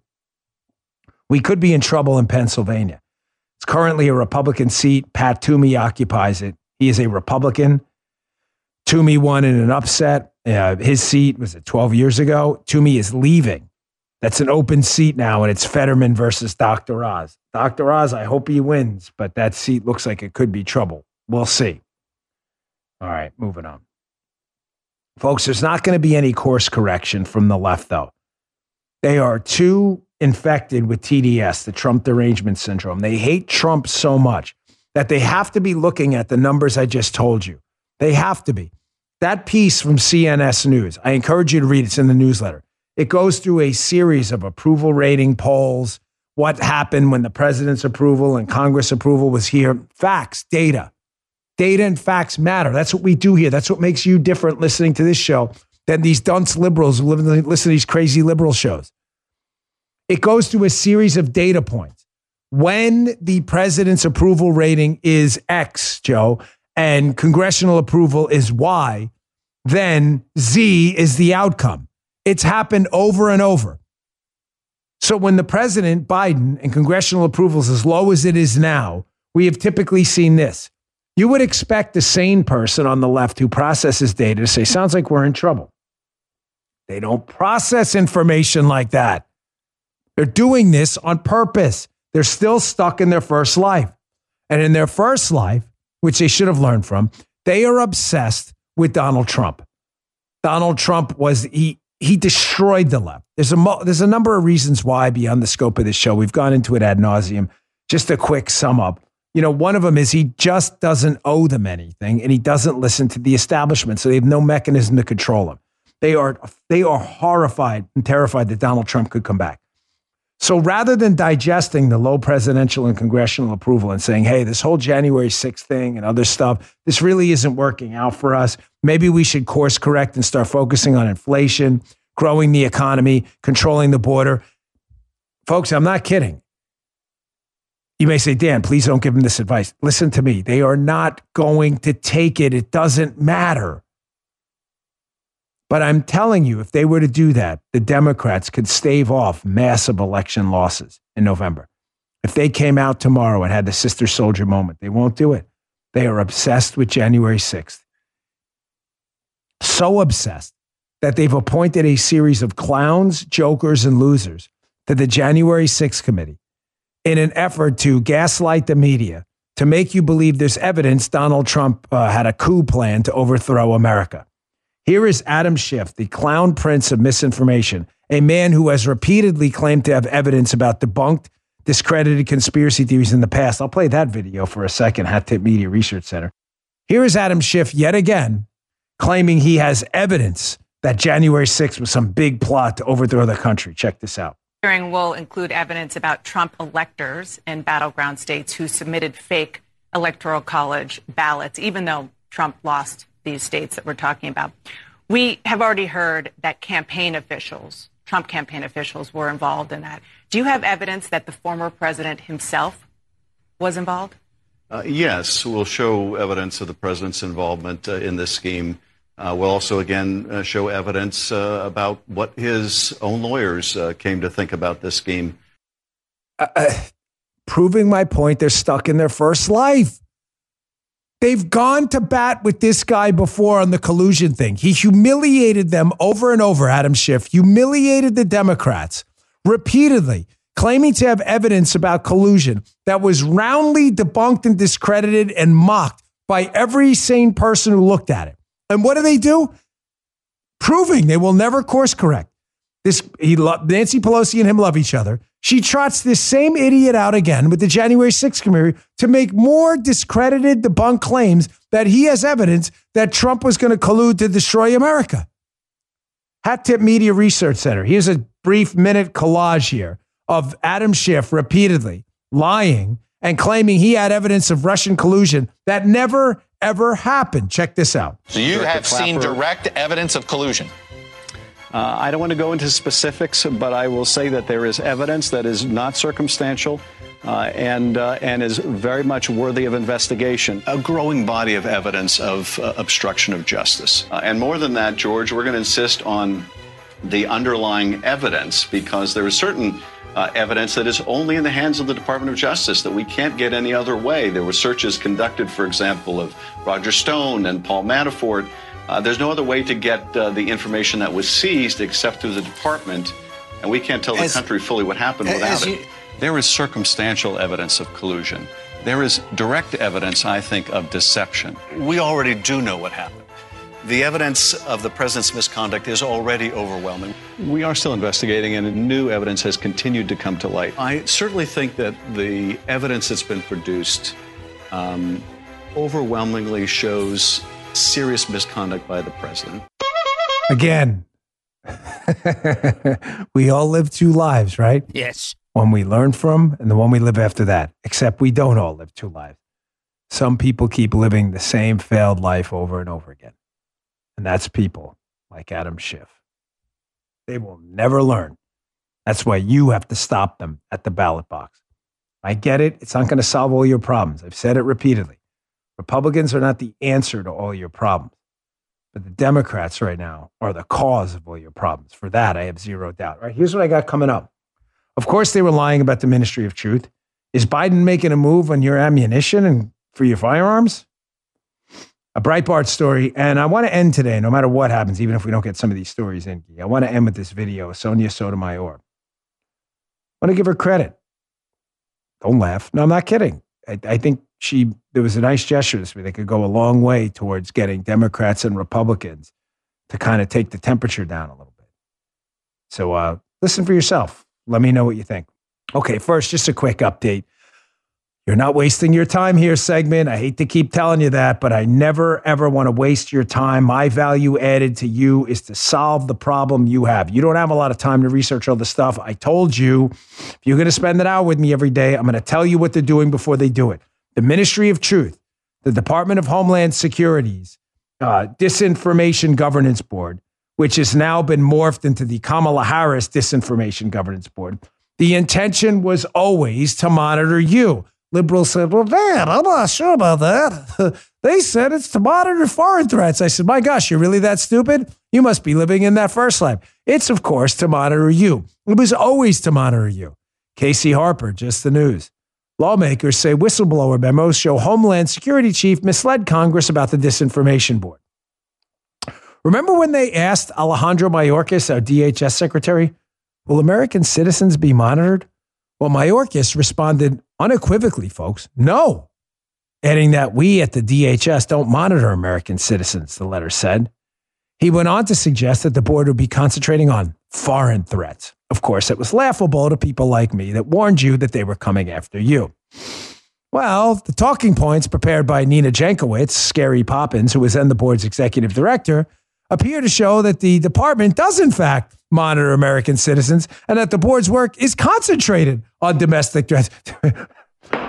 We could be in trouble in Pennsylvania. It's currently a Republican seat. Pat Toomey occupies it. He is a Republican. Toomey won in an upset. Uh, his seat was it twelve years ago. Toomey is leaving. That's an open seat now, and it's Fetterman versus Doctor Oz. Doctor Oz, I hope he wins, but that seat looks like it could be trouble. We'll see. All right, moving on. Folks, there's not going to be any course correction from the left, though. They are too infected with T D S, the Trump derangement syndrome. They hate Trump so much that they have to be looking at the numbers I just told you. They have to be. That piece from C N S News, I encourage you to read it. It's in the newsletter. It goes through a series of approval rating polls, what happened when the president's approval and Congress approval was here. Facts, data. Data and facts matter. That's what we do here. That's what makes you different listening to this show than these dunce liberals who live, listen to these crazy liberal shows. It goes through a series of data points. When the president's approval rating is X, Joe, and congressional approval is Y, then Z is the outcome. It's happened over and over. So when the president, Biden, and congressional approval is as low as it is now, we have typically seen this. You would expect a sane person on the left who processes data to say, sounds like we're in trouble. They don't process information like that. They're doing this on purpose. They're still stuck in their first life. And in their first life, which they should have learned from, they are obsessed with Donald Trump. Donald Trump was, he he destroyed the left. There's a, there's a number of reasons why beyond the scope of this show. We've gone into it ad nauseum. Just a quick sum up. You know, one of them is he just doesn't owe them anything, and he doesn't listen to the establishment, so they have no mechanism to control him. They are, they are horrified and terrified that Donald Trump could come back. So rather than digesting the low presidential and congressional approval and saying, hey, this whole January sixth thing and other stuff, this really isn't working out for us. Maybe we should course correct and start focusing on inflation, growing the economy, controlling the border. Folks, I'm not kidding. You may say, Dan, please don't give them this advice. Listen to me. They are not going to take it. It doesn't matter. But I'm telling you, if they were to do that, the Democrats could stave off massive election losses in November. If they came out tomorrow and had the sister soldier moment, they won't do it. They are obsessed with January sixth. So obsessed that they've appointed a series of clowns, jokers, and losers to the January sixth committee in an effort to gaslight the media, to make you believe there's evidence Donald Trump uh, had a coup plan to overthrow America. Here is Adam Schiff, the clown prince of misinformation, a man who has repeatedly claimed to have evidence about debunked, discredited conspiracy theories in the past. I'll play that video for a second, Hat Tip Media Research Center. Here is Adam Schiff yet again claiming he has evidence that January sixth was some big plot to overthrow the country. Check this out. Hearing will include evidence about Trump electors in battleground states who submitted fake Electoral College ballots, even though Trump lost these states that we're talking about. We have already heard that campaign officials, Trump campaign officials, were involved in that. Do you have evidence that the former president himself was involved? Uh, yes, we'll show evidence of the president's involvement uh, in this scheme. Uh, we'll also, again, uh, show evidence uh, about what his own lawyers uh, came to think about this scheme. Uh, uh, proving my point, they're stuck in their first life. They've gone to bat with this guy before on the collusion thing. He humiliated them over and over, Adam Schiff, humiliated the Democrats repeatedly, claiming to have evidence about collusion that was roundly debunked and discredited and mocked by every sane person who looked at it. And what do they do? Proving they will never course correct. This he lo- Nancy Pelosi and him love each other. She trots this same idiot out again with the January sixth committee to make more discredited, debunked claims that he has evidence that Trump was going to collude to destroy America. Hat Tip Media Research Center. Here's a brief minute collage here of Adam Schiff repeatedly lying and claiming he had evidence of Russian collusion that never, ever happened. Check this out. So you have seen direct evidence of collusion? Uh, I don't want to go into specifics, but I will say that there is evidence that is not circumstantial uh, and uh, and is very much worthy of investigation. A growing body of evidence of uh, obstruction of justice. Uh, and more than that, George, we're going to insist on the underlying evidence because there is certain uh, evidence that is only in the hands of the Department of Justice that we can't get any other way. There were searches conducted, for example, of Roger Stone and Paul Manafort. Uh, there's no other way to get uh, the information that was seized except through the department, and we can't tell as, the country fully what happened without you, it. There is circumstantial evidence of collusion. There is direct evidence, I think, of deception. We already do know what happened. The evidence of the president's misconduct is already overwhelming. We are still investigating, and new evidence has continued to come to light. I certainly think that the evidence that's been produced um, overwhelmingly shows serious misconduct by the president. Again, we all live two lives, right? Yes. One we learn from and the one we live after that, except we don't all live two lives. Some people keep living the same failed life over and over again. And that's people like Adam Schiff. They will never learn. That's why you have to stop them at the ballot box. I get it. It's not going to solve all your problems. I've said it repeatedly. Republicans are not the answer to all your problems, but the Democrats right now are the cause of all your problems. For that, I have zero doubt. Right? Here's what I got coming up. Of course, they were lying about the Ministry of Truth. Is Biden making a move on your ammunition and for your firearms? A Breitbart story, and I want to end today, no matter what happens, even if we don't get some of these stories in. I want to end with this video of Sonia Sotomayor. I want to give her credit. Don't laugh. No, I'm not kidding. I, I think she there was a nice gesture this week. They could go a long way towards getting Democrats and Republicans to kind of take the temperature down a little bit. So uh, listen for yourself. Let me know what you think. Okay, first, just a quick update. You're not wasting your time here, segment. I hate to keep telling you that, but I never, ever want to waste your time. My value added to you is to solve the problem you have. You don't have a lot of time to research all the stuff. I told you, if you're going to spend an hour with me every day, I'm going to tell you what they're doing before they do it. The Ministry of Truth, the Department of Homeland Security's uh, Disinformation Governance Board, which has now been morphed into the Kamala Harris Disinformation Governance Board. The intention was always to monitor you. Liberals said, well, man, I'm not sure about that. They said it's to monitor foreign threats. I said, my gosh, you're really that stupid? You must be living in that first life. It's, of course, to monitor you. It was always to monitor you. Casey Harper, Just the News. Lawmakers say whistleblower memos show Homeland Security Chief misled Congress about the Disinformation Board. Remember when they asked Alejandro Mayorkas, our D H S secretary, will American citizens be monitored? Well, Mayorkas responded unequivocally, folks, no. Adding that we at the D H S don't monitor American citizens, the letter said. He went on to suggest that the board would be concentrating on foreign threats. Of course, it was laughable to people like me that warned you that they were coming after you. Well, the talking points prepared by Nina Jankowicz, Scary Poppins, who was then the board's executive director, appear to show that the department does, in fact, monitor American citizens and that the board's work is concentrated on domestic threats.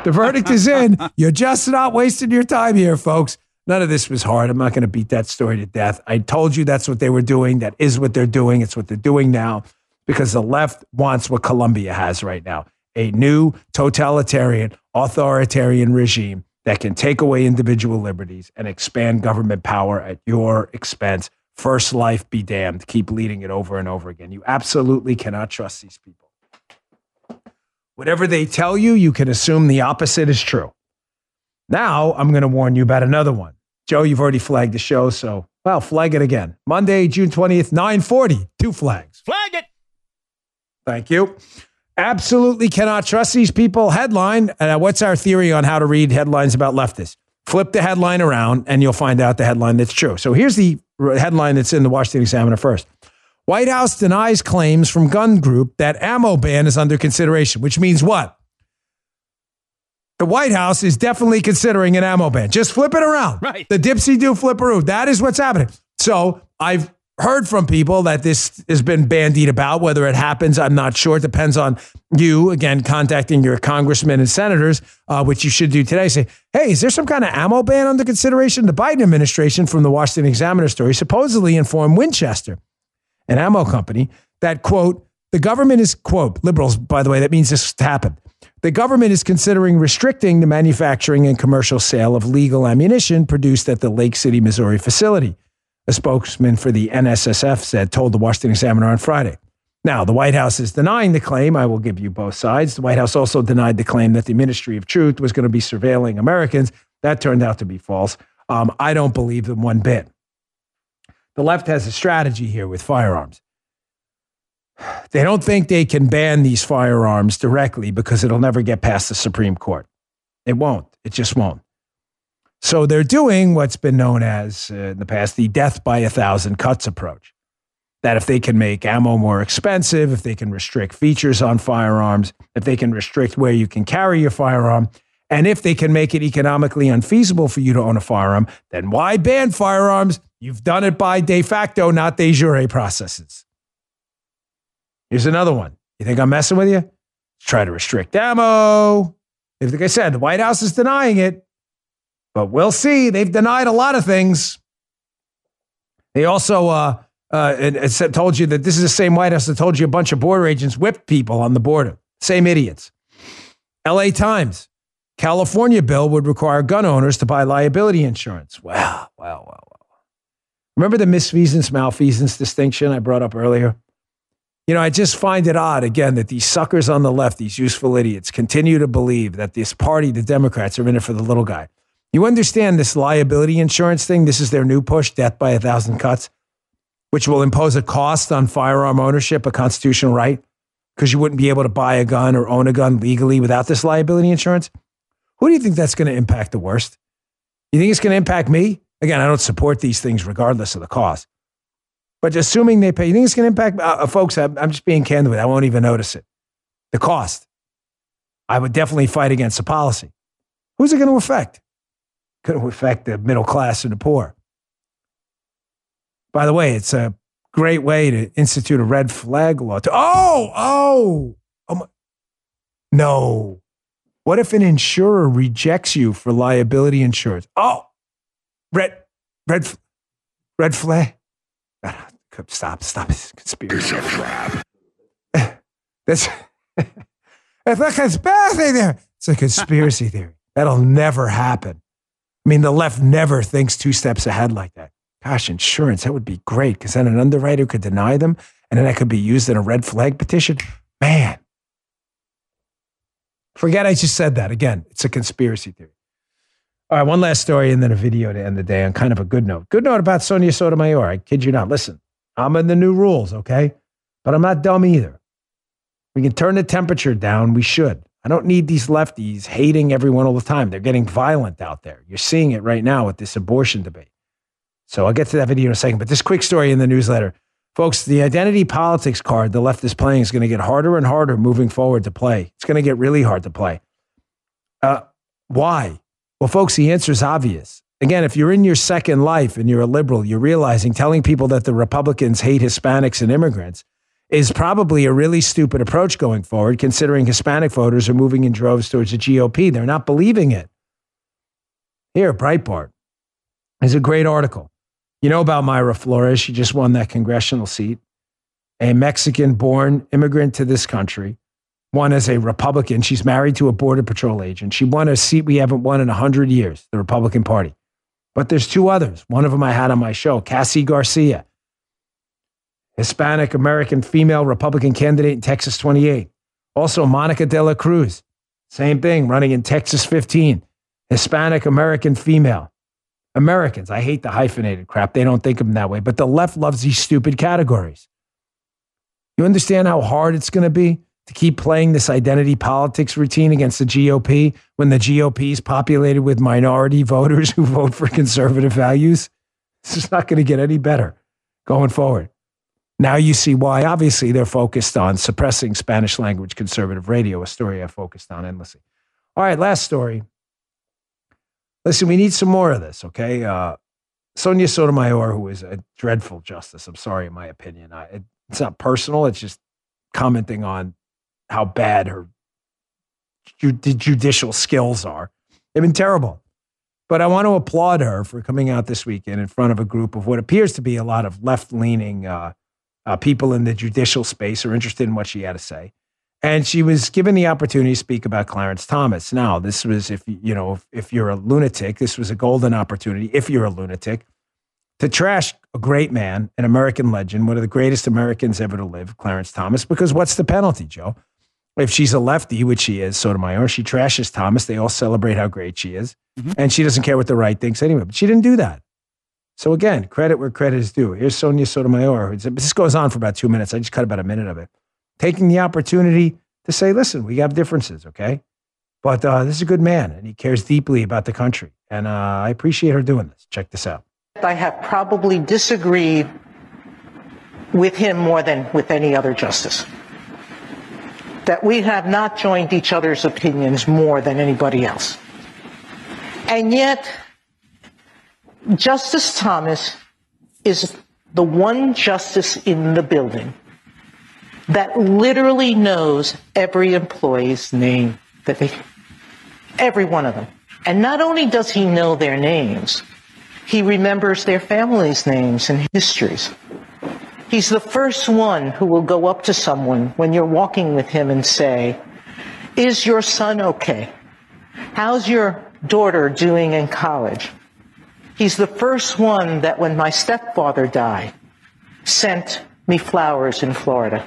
The verdict is in. You're just not wasting your time here, folks. None of this was hard. I'm not going to beat that story to death. I told you that's what they were doing. That is what they're doing. It's what they're doing now because the left wants what Colombia has right now, a new totalitarian, authoritarian regime that can take away individual liberties and expand government power at your expense. First life be damned. Keep leading it over and over again. You absolutely cannot trust these people. Whatever they tell you, you can assume the opposite is true. Now, I'm going to warn you about another one. Joe, you've already flagged the show, so, well, flag it again. Monday, June twentieth, nine forty, two flags. Flag it! Thank you. Absolutely cannot trust these people. Headline, uh, what's our theory on how to read headlines about leftists? Flip the headline around, and you'll find out the headline that's true. So here's the headline that's in the Washington Examiner first. White House denies claims from gun group that ammo ban is under consideration, which means what? The White House is definitely considering an ammo ban. Just flip it around. Right. The dipsy-do flipperoo. That is what's happening. So I've heard from people that this has been bandied about. Whether it happens, I'm not sure. It depends on you, again, contacting your congressmen and senators, uh, which you should do today. Say, hey, is there some kind of ammo ban under consideration? The Biden administration, from the Washington Examiner story, supposedly informed Winchester, an ammo company, that, quote, the government is, quote, liberals, by the way, that means this happened. The government is considering restricting the manufacturing and commercial sale of legal ammunition produced at the Lake City, Missouri facility. A spokesman for the N S S F said, told the Washington Examiner on Friday. Now, the White House is denying the claim. I will give you both sides. The White House also denied the claim that the Ministry of Truth was going to be surveilling Americans. That turned out to be false. Um, I don't believe them one bit. The left has a strategy here with firearms. They don't think they can ban these firearms directly because it'll never get past the Supreme Court. It won't. It just won't. So they're doing what's been known as, uh, in the past, the death by a thousand cuts approach. That if they can make ammo more expensive, if they can restrict features on firearms, if they can restrict where you can carry your firearm, and if they can make it economically unfeasible for you to own a firearm, then why ban firearms? You've done it by de facto, not de jure processes. Here's another one. You think I'm messing with you? Try to restrict ammo. Like I said, the White House is denying it, but we'll see. They've denied a lot of things. They also uh, uh, it, it said, told you that this is the same White House that told you a bunch of border agents whipped people on the border. Same idiots. L A Times. California bill would require gun owners to buy liability insurance. Wow, wow, wow, wow. Remember the misfeasance, malfeasance distinction I brought up earlier? You know, I just find it odd, again, that these suckers on the left, these useful idiots, continue to believe that this party, the Democrats, are in it for the little guy. You understand this liability insurance thing? This is their new push, death by a thousand cuts, which will impose a cost on firearm ownership, a constitutional right, because you wouldn't be able to buy a gun or own a gun legally without this liability insurance. Who do you think that's going to impact the worst? You think it's going to impact me? Again, I don't support these things regardless of the cost. But assuming they pay, you think it's going to impact uh, folks? I'm, I'm just being candid with you. I won't even notice it. The cost. I would definitely fight against the policy. Who's it going to affect? Going to affect the middle class and the poor. By the way, it's a great way to institute a red flag law. To, oh, oh, oh my, no. What if an insurer rejects you for liability insurance? Oh, red, red, red flag. Stop, stop. It's conspiracy. It's a trap. That's, it's a conspiracy theory. It's a conspiracy theory. That'll never happen. I mean, the left never thinks two steps ahead like that. Gosh, insurance, that would be great because then an underwriter could deny them and then that could be used in a red flag petition. Man. Forget I just said that. Again, it's a conspiracy theory. All right, one last story and then a video to end the day on kind of a good note. Good note about Sonia Sotomayor. I kid you not. Listen, I'm in the new rules, okay? But I'm not dumb either. We can turn the temperature down. We should. I don't need these lefties hating everyone all the time. They're getting violent out there. You're seeing it right now with this abortion debate. So I'll get to that video in a second. But this quick story in the newsletter. Folks, the identity politics card the left is playing is going to get harder and harder moving forward to play. It's going to get really hard to play. Uh, why? Well, folks, the answer is obvious. Again, if you're in your second life and you're a liberal, you're realizing telling people that the Republicans hate Hispanics and immigrants is probably a really stupid approach going forward, considering Hispanic voters are moving in droves towards the G O P. They're not believing it. Here, Breitbart is a great article. You know about Mayra Flores. She just won that congressional seat. A Mexican-born immigrant to this country, won as a Republican. She's married to a Border Patrol agent. She won a seat we haven't won in one hundred years, the Republican Party. But there's two others. One of them I had on my show, Cassie Garcia, Hispanic American female Republican candidate in Texas twenty-eight. Also, Monica De La Cruz, same thing, running in Texas fifteen. Hispanic American female. Americans, I hate the hyphenated crap. They don't think of them that way. But the left loves these stupid categories. You understand how hard it's going to be to keep playing this identity politics routine against the G O P when the G O P is populated with minority voters who vote for conservative values? This is not going to get any better going forward. Now you see why, obviously, they're focused on suppressing Spanish language conservative radio, a story I focused on endlessly. All right, last story. Listen, we need some more of this, okay? Uh, Sonia Sotomayor, who is a dreadful justice, I'm sorry, in my opinion. I, it, it's not personal, it's just commenting on how bad her ju- judicial skills are. They've been terrible. But I want to applaud her for coming out this weekend in front of a group of what appears to be a lot of left-leaning uh, uh, people in the judicial space who are interested in what she had to say. And she was given the opportunity to speak about Clarence Thomas. Now, this was, if you know, if, if you're a lunatic, this was a golden opportunity, if you're a lunatic, to trash a great man, an American legend, one of the greatest Americans ever to live, Clarence Thomas, because what's the penalty, Joe? If she's a lefty, which she is, Sotomayor, she trashes Thomas. They all celebrate how great she is. Mm-hmm. And she doesn't care what the right thinks anyway. But she didn't do that. So again, credit where credit is due. Here's Sonia Sotomayor. This goes on for about two minutes. I just cut about a minute of it. Taking the opportunity to say, listen, we have differences, okay? But uh, this is a good man, and he cares deeply about the country. And uh, I appreciate her doing this. Check this out. I have probably disagreed with him more than with any other justice. That we have not joined each other's opinions more than anybody else. And yet, Justice Thomas is the one justice in the building that literally knows every employee's name, that they, every one of them. And not only does he know their names, he remembers their families' names and histories. He's the first one who will go up to someone when you're walking with him and say, is your son okay? How's your daughter doing in college? He's the first one that when my stepfather died, sent me flowers in Florida.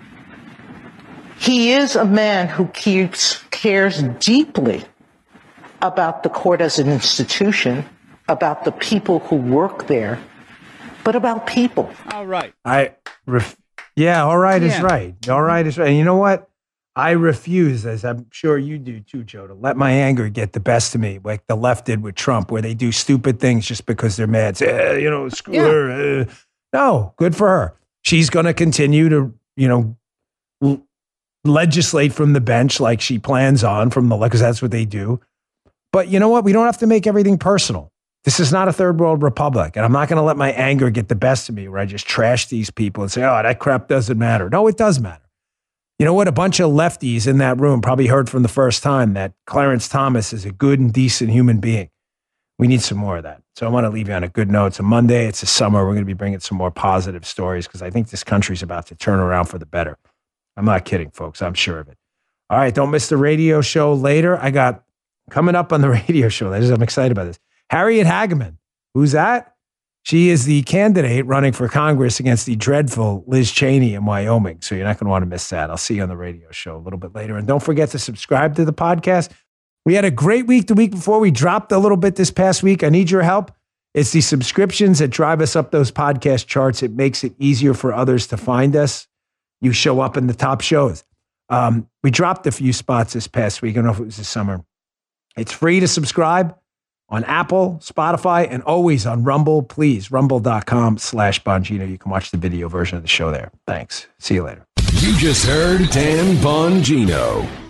He is a man who keeps, cares deeply about the court as an institution, about the people who work there, but about people. All right. I, ref- yeah, all right yeah. is right. All right is right. And you know what? I refuse, as I'm sure you do too, Joe, to let my anger get the best of me, like the left did with Trump, where they do stupid things just because they're mad. Say, eh, you know, screw yeah. her. Eh. No, good for her. She's going to continue to, you know, l- legislate from the bench like she plans on from the, because that's what they do. But you know what? We don't have to make everything personal. This is not a third world republic, and I'm not going to let my anger get the best of me where I just trash these people and say, oh, that crap doesn't matter. No, it does matter. You know what? A bunch of lefties in that room probably heard from the first time that Clarence Thomas is a good and decent human being. We need some more of that. So I want to leave you on a good note. It's a Monday. It's a summer. We're going to be bringing some more positive stories because I think this country's about to turn around for the better. I'm not kidding, folks. I'm sure of it. All right. Don't miss the radio show later. I got coming up on the radio show. I'm excited about this. Harriet Hageman. Who's that? She is the candidate running for Congress against the dreadful Liz Cheney in Wyoming. So you're not going to want to miss that. I'll see you on the radio show a little bit later. And don't forget to subscribe to the podcast. We had a great week the week before. We dropped a little bit this past week. I need your help. It's the subscriptions that drive us up those podcast charts. It makes it easier for others to find us. You show up in the top shows. Um, we dropped a few spots this past week. I don't know if it was this summer. It's free to subscribe on Apple, Spotify, and always on Rumble. Please, rumble.com slash Bongino. You can watch the video version of the show there. Thanks. See you later. You just heard Dan Bongino.